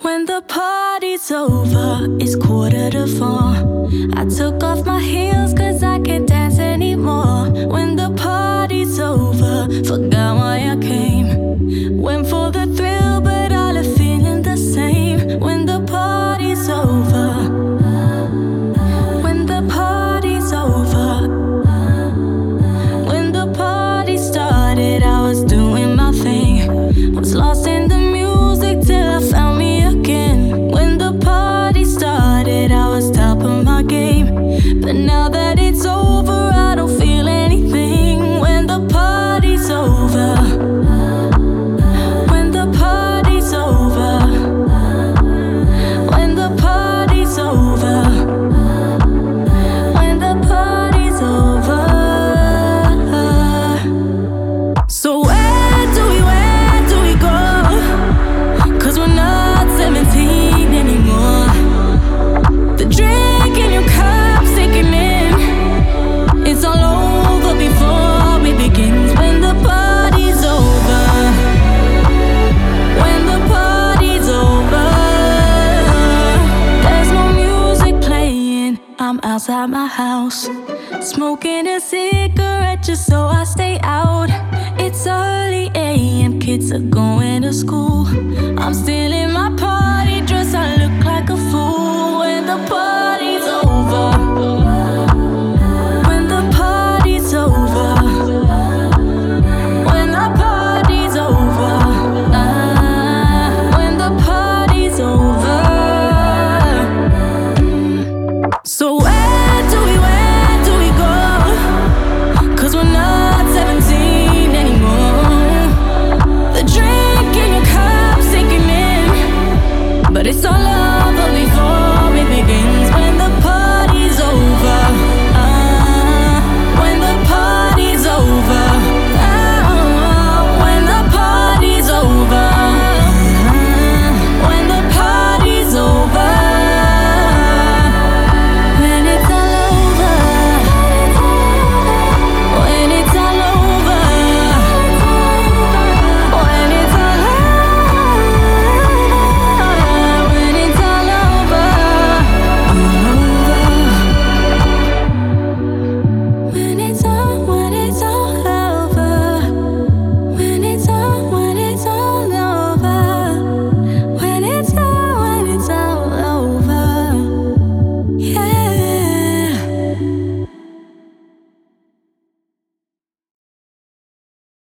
When the party's over, it's 3:45. I took off my heels cause I can't dance anymore. When the party's over, forgot why I came. Went for the thrill but I left feeling the same. When the party's over, when the party's over, when the party started, I was doing my thing. Was lost in the music till I found me again. When the party started, I was top of my game. But now that it's over, I don't feel anything. When the party's over, when the party's over, when the party's over, when the party's over. So where do we go? 'Cause we're not 17 anymore. The drink in your cup's sinking in. It's all over before we begin. When the party's over, when the party's over, there's no music playing. I'm outside my house, smoking a cigarette just so I stay out. It's early AM, kids are going to school. I'm still in my